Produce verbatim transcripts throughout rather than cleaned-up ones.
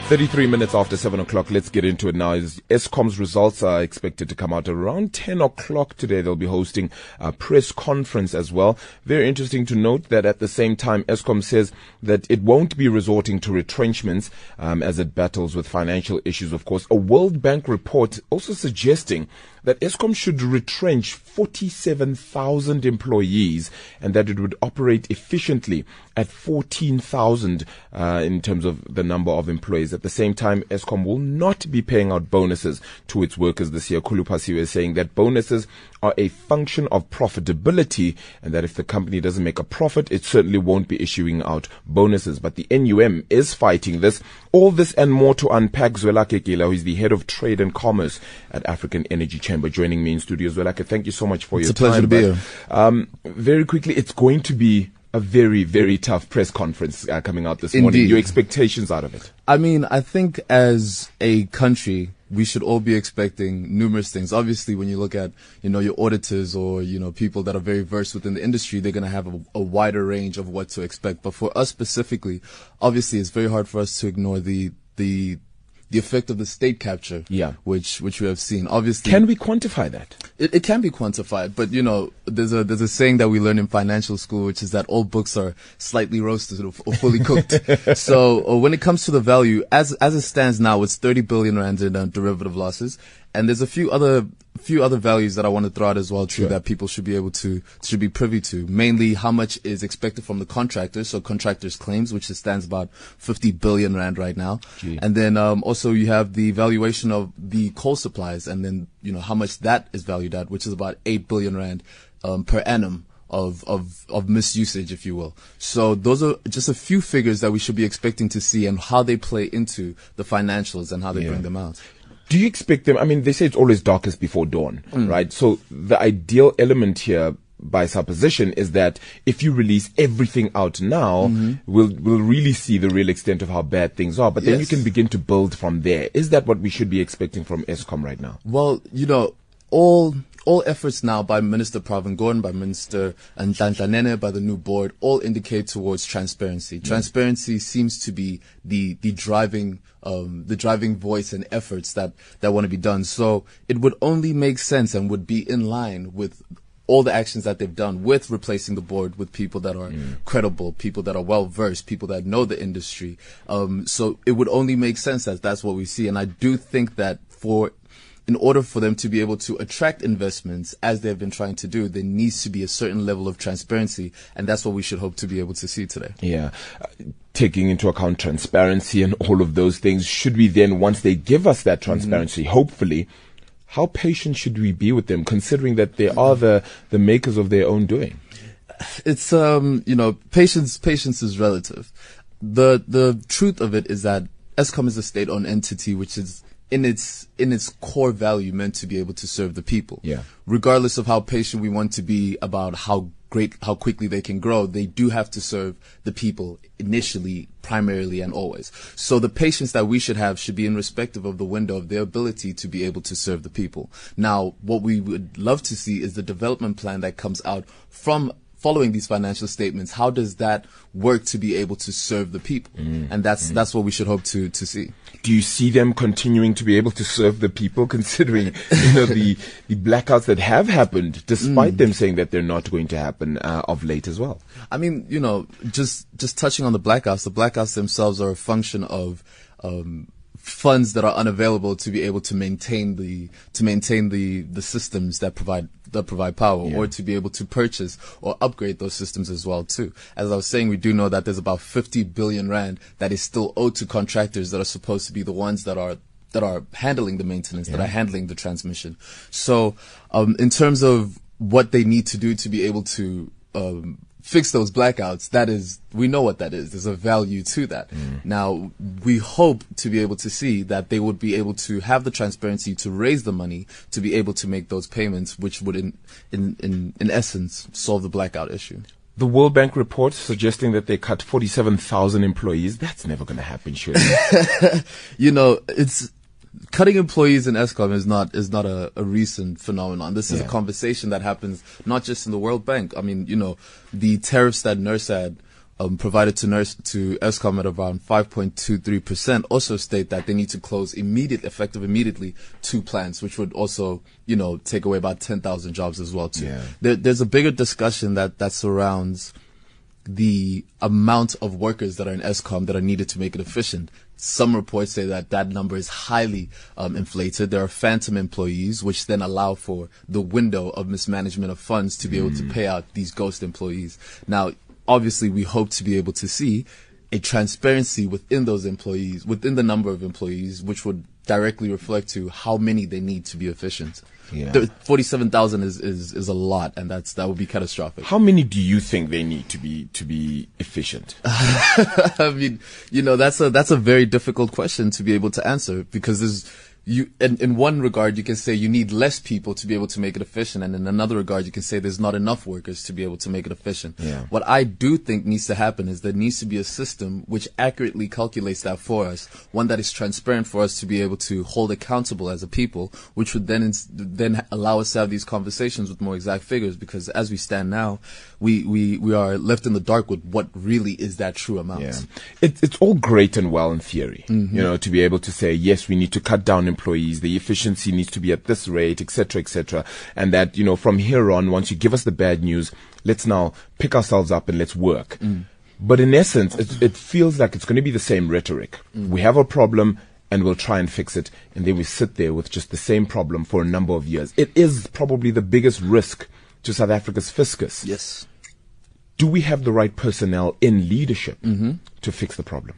thirty-three minutes after seven o'clock, let's get into it now. Eskom's results are expected to come out around ten o'clock today. They'll be hosting a press conference as well. Very interesting to note that at the same time, Eskom says that it won't be resorting to retrenchments um, as it battles with financial issues, of course. A World Bank report also suggesting that Eskom should retrench forty-seven thousand employees and that it would operate efficiently at fourteen thousand uh, in terms of the number of employees. At the same time, Eskom will not be paying out bonuses to its workers this year. Khulu Phasiwe is saying that bonuses are a function of profitability and that if the company doesn't make a profit, it certainly won't be issuing out bonuses. But the N U M is fighting this. All this and more to unpack. Zwelakhe Gila, who is the head of trade and commerce at African Energy Chamber, joining me in studio. Zwelakhe, thank you so much for it's your time. It's a pleasure to be here. Um, very quickly, it's going to be a very, very tough press conference uh, coming out this Indeed. morning. Your expectations out of it? I mean, I think as a country, we should all be expecting numerous things. Obviously, when you look at, you know, your auditors or, you know, people that are very versed within the industry, they're going to have a, a wider range of what to expect. But for us specifically, obviously, it's very hard for us to ignore the, the, the effect of the state capture, yeah, which which we have seen. Obviously, can we quantify that? It, it can be quantified, but you know, there's a there's a saying that we learn in financial school, which is that all books are slightly roasted or, or fully cooked. So uh, when it comes to the value, as as it stands now, it's thirty billion rand in uh, derivative losses, and there's a few other few other values that I want to throw out as well, too, sure, that people should be able to should be privy to. Mainly, how much is expected from the contractors, so contractors' claims, which stands about fifty billion rand right now, Gee. and then um, also you have the valuation of the coal supplies, and then you know how much that is valued at, which is about eight billion rand um, per annum of of of misusage, if you will. So those are just a few figures that we should be expecting to see, and how they play into the financials and how they yeah. bring them out. Do you expect them? I mean, they say it's always darkest before dawn, mm. right? So the ideal element here, by supposition, is that if you release everything out now, mm-hmm. we'll we'll really see the real extent of how bad things are. But yes. then you can begin to build from there. Is that what we should be expecting from Eskom right now? Well, you know, all all efforts now by Minister Pravin Gordhan, by Minister Nhlanhla Nene, by the new board, all indicate towards transparency. Mm-hmm. Transparency seems to be the the driving um the driving voice and efforts that that want to be done. So it would only make sense and would be in line with all the actions that they've done with replacing the board with people that are mm. credible, people that are well versed, people that know the industry. Um, so it would only make sense that that's what we see. And I do think that for in order for them to be able to attract investments, as they've been trying to do, there needs to be a certain level of transparency, and that's what we should hope to be able to see today. Yeah. Uh, taking into account transparency and all of those things, should we then, once they give us that transparency, mm-hmm. hopefully, how patient should we be with them, considering that they are the, the makers of their own doing? It's, um, you know, patience, patience is relative. The, the truth of it is that Eskom is a state-owned entity, which is in its in its core value meant to be able to serve the people. Yeah. Regardless of how patient we want to be about how great, how quickly they can grow, they do have to serve the people initially, primarily, and always. So the patience that we should have should be in respective of the window of their ability to be able to serve the people. Now, what we would love to see is the development plan that comes out from following these financial statements. How does that work to be able to serve the people? Mm, and that's mm. that's what we should hope to to see. Do you see them continuing to be able to serve the people, considering you know the the blackouts that have happened, despite mm. them saying that they're not going to happen uh, of late as well? I mean, you know, just just touching on the blackouts, the blackouts themselves are a function of um, funds that are unavailable to be able to maintain the to maintain the the systems that provide that provide power, yeah. or to be able to purchase or upgrade those systems as well too. As I was saying, we do know that there's about fifty billion rand that is still owed to contractors that are supposed to be the ones that are that are handling the maintenance, yeah. that are handling the transmission. So, um, in terms of what they need to do to be able to um, fix those blackouts, that is, we know what that is. There's a value to that. Mm. Now, we hope to be able to see that they would be able to have the transparency to raise the money to be able to make those payments, which would, in in in, in essence, solve the blackout issue. The World Bank report suggesting that they cut forty-seven thousand employees. That's never going to happen, surely. You know, it's cutting employees in Eskom is not is not a, a recent phenomenon. This is yeah. a conversation that happens not just in the World Bank. I mean, you know, the tariffs that NERSAD um, provided to nurse to Eskom at around five point two three percent, also state that they need to close immediate, effective immediately, two plants, which would also, you know, take away about ten thousand jobs as well too. Yeah. There, there's a bigger discussion that that surrounds the amount of workers that are in Eskom that are needed to make it efficient. Some reports say that that number is highly um, inflated. There are phantom employees, which then allow for the window of mismanagement of funds to be able to pay out these ghost employees. Now, obviously, we hope to be able to see a transparency within those employees, within the number of employees, which would directly reflect to how many they need to be efficient. Yeah. The forty-seven thousand is, is, is a lot, and that's, that would be catastrophic. How many do you think they need to be to be efficient? I mean, you know, that's a that's a very difficult question to be able to answer, because there's you in, in one regard you can say you need less people to be able to make it efficient, and in another regard you can say there's not enough workers to be able to make it efficient. Yeah. What I do think needs to happen is there needs to be a system which accurately calculates that for us, one that is transparent for us to be able to hold accountable as a people, which would then then allow us to have these conversations with more exact figures, because as we stand now, we we we are left in the dark with what really is that true amount. Yeah. It, it's all great and well in theory, mm-hmm. you know, to be able to say, yes, we need to cut down employees, the efficiency needs to be at this rate, et cetera, et cetera. And that, you know, from here on, once you give us the bad news, let's now pick ourselves up and let's work. Mm. But in essence, it, it feels like it's going to be the same rhetoric. Mm. We have a problem and we'll try and fix it. And then we sit there with just the same problem for a number of years. It is probably the biggest risk to South Africa's fiscus. Yes. Do we have the right personnel in leadership mm-hmm. to fix the problem?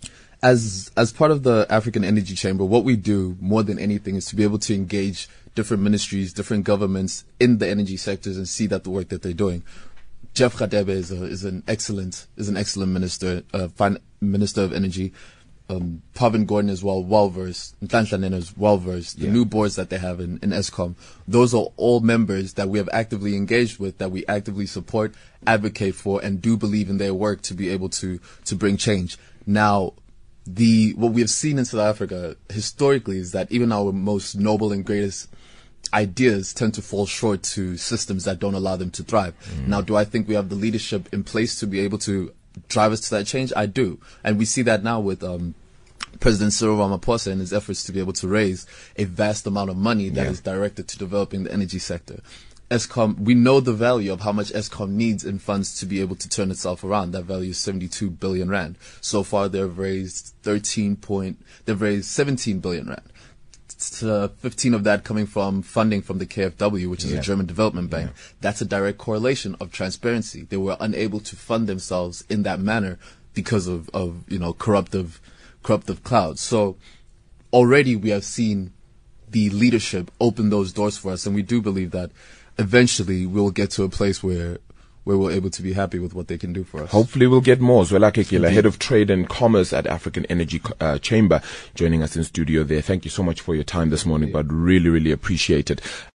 As as part of the African Energy Chamber, what we do more than anything is to be able to engage different ministries, different governments in the energy sectors and see that the work that they're doing. Jeff Radebe is a, is an excellent is an excellent minister, uh, fin- minister of energy. Um, Pavin Gordon is well well versed. Nhlanhla Nene is well versed. The yeah. new boards that they have in, in Eskom, those are all members that we have actively engaged with, that we actively support, advocate for, and do believe in their work to be able to to bring change. Now, the what we have seen in South Africa historically is that even our most noble and greatest ideas tend to fall short to systems that don't allow them to thrive. Mm. Now, do I think we have the leadership in place to be able to drive us to that change? I do. And we see that now with um, President Cyril Ramaphosa and his efforts to be able to raise a vast amount of money that yeah. is directed to developing the energy sector. Eskom, we know the value of how much Eskom needs in funds to be able to turn itself around. That value is seventy-two billion rand. So far, they've raised thirteen point, they've raised seventeen billion rand. Uh, fifteen of that coming from funding from the K F W, which is yeah. a German development bank. Yeah. That's a direct correlation of transparency. They were unable to fund themselves in that manner because of, of you know, corruptive, corruptive clouds. So already we have seen the leadership open those doors for us, and we do believe that eventually we'll get to a place where where we're able to be happy with what they can do for us. Hopefully we'll get more. Zwelakhe Gila, Head of Trade and Commerce at African Energy uh, Chamber, joining us in studio there. Thank you so much for your time this morning, but really, really appreciate it.